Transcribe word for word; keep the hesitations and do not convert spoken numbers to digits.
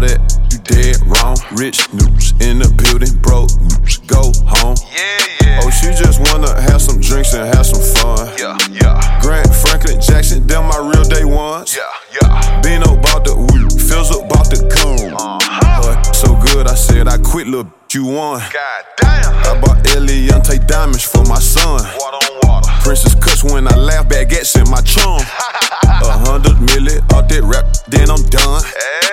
that, you dead wrong. Rich news in the building, broke news, go home. Yeah, yeah. Oh, she just wanna have some drinks and have some fun. Yeah, yeah. Grant, Franklin, Jackson, them my real day ones. Yeah, yeah. Bino bought the weed, Fizzle bought the coon. Uh-huh. But so good, I said I quit, little bitch, you won. God damn. I bought Eliante diamonds for my son. Water on water. Princess cuts when I laugh, baguettes in my chum. A hundred milli off that rap, then I'm done. Hey.